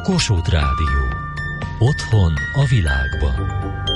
Kossuth Rádió. Otthon a világban.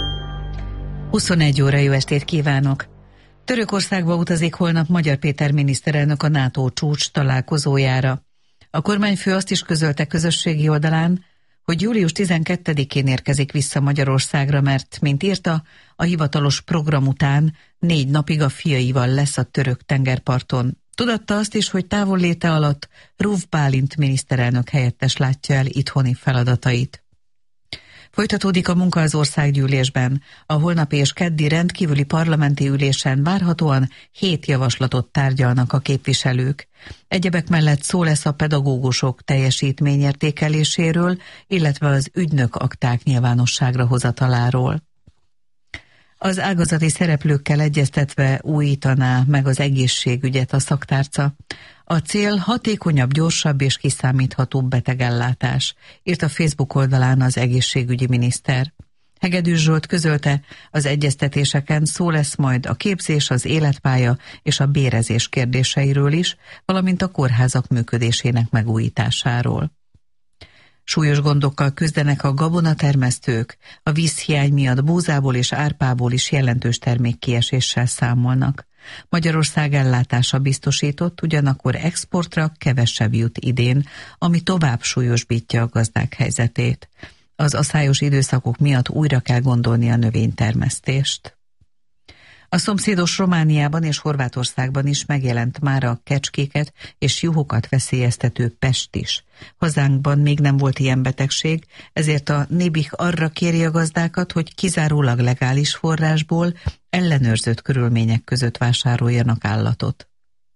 21 óra, jó estét kívánok! Törökországba utazik holnap Magyar Péter miniszterelnök a NATO csúcs találkozójára. A kormányfő azt is közölte közösségi oldalán, hogy július 12-én érkezik vissza Magyarországra, mert, mint írta, a hivatalos program után 4 napig a fiaival lesz a török tengerparton. Tudatta azt is, hogy távolléte alatt Ruf Bálint miniszterelnök helyettes látja el itthoni feladatait. Folytatódik a munka az országgyűlésben. A holnapi és keddi rendkívüli parlamenti ülésen várhatóan 7 javaslatot tárgyalnak a képviselők. Egyebek mellett szó lesz a pedagógusok teljesítményértékeléséről, illetve az ügynök akták nyilvánosságra hozataláról. Az ágazati szereplőkkel egyeztetve újítaná meg az egészségügyet a szaktárca. A cél hatékonyabb, gyorsabb és kiszámíthatóbb betegellátás, írt a Facebook oldalán az egészségügyi miniszter. Hegedűs Zsolt közölte, az egyeztetéseken szó lesz majd a képzés, az életpálya és a bérezés kérdéseiről is, valamint a kórházak működésének megújításáról. Súlyos gondokkal küzdenek a gabonatermesztők, a vízhiány miatt búzából és árpából is jelentős termékkieséssel számolnak. Magyarország ellátása biztosított, ugyanakkor exportra kevesebb jut idén, ami tovább súlyosbítja a gazdák helyzetét. Az aszályos időszakok miatt újra kell gondolni a növénytermesztést. A szomszédos Romániában és Horvátországban is megjelent már a kecskéket és juhokat veszélyeztető pest is. Hazánkban még nem volt ilyen betegség, ezért a Nébih arra kéri a gazdákat, hogy kizárólag legális forrásból, ellenőrzött körülmények között vásároljanak állatot.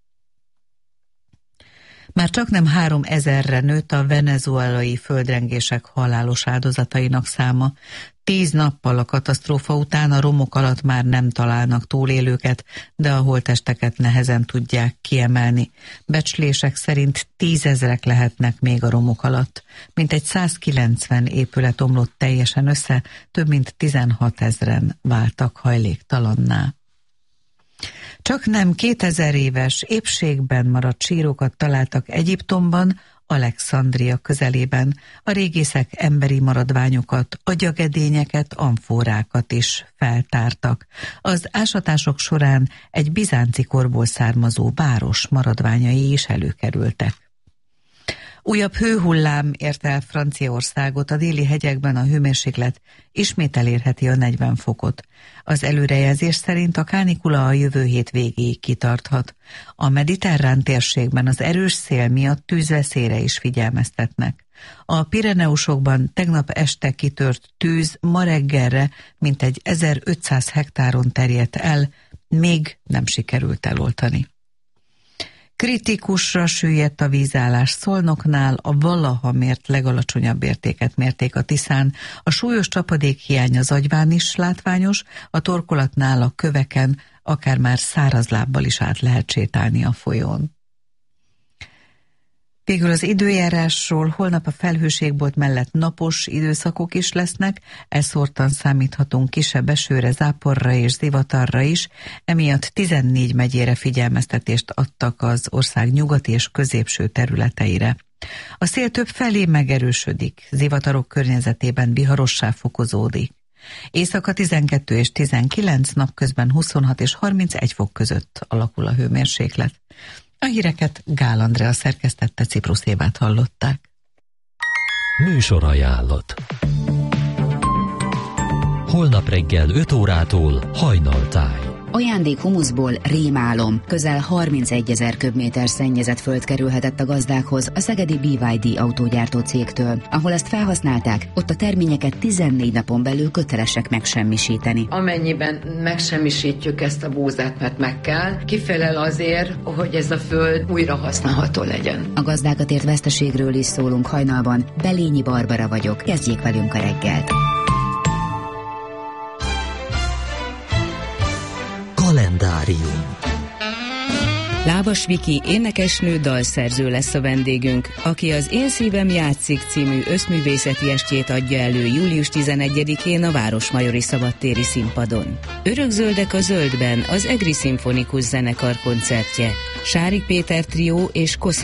Már csaknem 3000-re nőtt a venezuelai földrengések halálos áldozatainak száma. 10 nappal a katasztrófa után a romok alatt már nem találnak túlélőket, de a holttesteket nehezen tudják kiemelni. Becslések szerint 10 000-ek lehetnek még a romok alatt. Mintegy 190 épület omlott teljesen össze, több mint 16 000-en váltak hajléktalanná. Csak nem 2000 éves épségben maradt sírokat találtak Egyiptomban, Alexandria közelében. A régészek emberi maradványokat, agyagedényeket, amforákat is feltártak. Az ásatások során egy bizánci korból származó város maradványai is előkerültek. Újabb hőhullám érte el Franciaországot, a déli hegyekben a hőmérséklet ismét elérheti a 40 fokot. Az előrejelzés szerint a kánikula a jövő hét végéig kitarthat. A mediterrán térségben az erős szél miatt tűzveszélyre is figyelmeztetnek. A Pireneusokban tegnap este kitört tűz ma reggelre mintegy 1500 hektáron terjedt el, még nem sikerült eloltani. Kritikusra süllyedt a vízállás Szolnoknál, a valaha mért legalacsonyabb értéket mérték a Tiszán, a súlyos csapadékhiány az Agyván is látványos, a torkolatnál a köveken akár már száraz lábbal is át lehet sétálni a folyón. Végül az időjárásról: holnap a felhőségbolt mellett napos időszakok is lesznek, elszórtan számíthatunk kisebb esőre, záporra és zivatarra is, emiatt 14 megyére figyelmeztetést adtak az ország nyugati és középső területeire. A szél több felé megerősödik, zivatarok környezetében viharossá fokozódik. Éjszaka 12 és 19, napközben 26 és 31 fok között alakul a hőmérséklet. A híreket Gál Andrea szerkesztette, Ciprus Évát hallották. Műsorajánlat. Holnap reggel 5 órától Hajnaltáj. Ajándék humuszból rémálom. Közel 31 000 köbméter szennyezett föld kerülhetett a gazdákhoz a szegedi BYD autógyártó cégtől. Ahol ezt felhasználták, ott a terményeket 14 napon belül kötelesek megsemmisíteni. Amennyiben megsemmisítjük ezt a búzát, mert meg kell, kifelel azért, hogy ez a föld újra használható legyen. A gazdákat ért veszteségről is szólunk hajnalban. Belényi Barbara vagyok. Kezdjék velünk a reggelt. Kalendárium. Lábas Viki énekesnő, dalszerző lesz a vendégünk, aki az Én szívem játszik című összművészeti estjét adja elő július 11-én a Városmajori Szabadtéri Színpadon. Örökzöldek a zöldben az Egri Szimfonikus Zenekar koncertje. Sárik Péter trió és Koszi